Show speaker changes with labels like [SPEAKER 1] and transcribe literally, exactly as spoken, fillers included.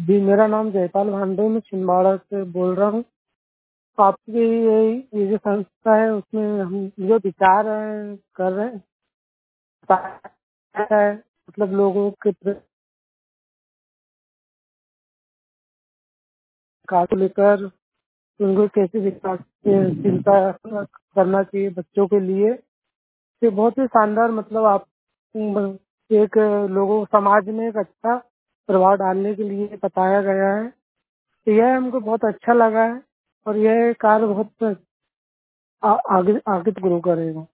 [SPEAKER 1] जी, मेरा नाम जयपाल भांडे, मैं छिंदवाड़ा से बोल रहा हूँ। आपकी ये ये जो संस्था है उसमें हम जो विचार हैं कर रहे हैं है, मतलब लोगों के प्रकार को लेकर उनको कैसे विकास की चिंता करना चाहिए बच्चों के लिए। ये बहुत ही शानदार, मतलब आप म, एक लोगों समाज में एक अच्छा प्रभाव डालने के लिए बताया गया है। तो यह हमको बहुत अच्छा लगा है और यह कार्य बहुत आ, आगे आगे ग्रो करेगा।